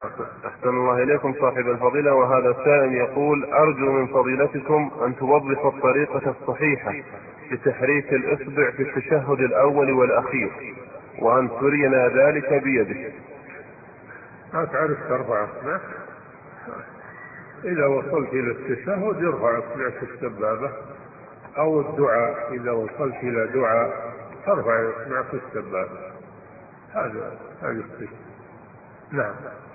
أحسن الله إليكم صاحب الفضيلة. وهذا سائل يقول: أرجو من فضيلتكم أن توضحوا الطريقة الصحيحة لتحريك الإصبع في التشهد الأول والأخير، وأن ترينا ذلك بيدك. ما تعرف ترفع إصبعك؟ إذا وصلت إلى التشهد ارفع إصبعك السبابة، أو الدعاء إذا وصلت إلى دعاء ترفع إصبعك السبابة. هذا الشيء. نعم.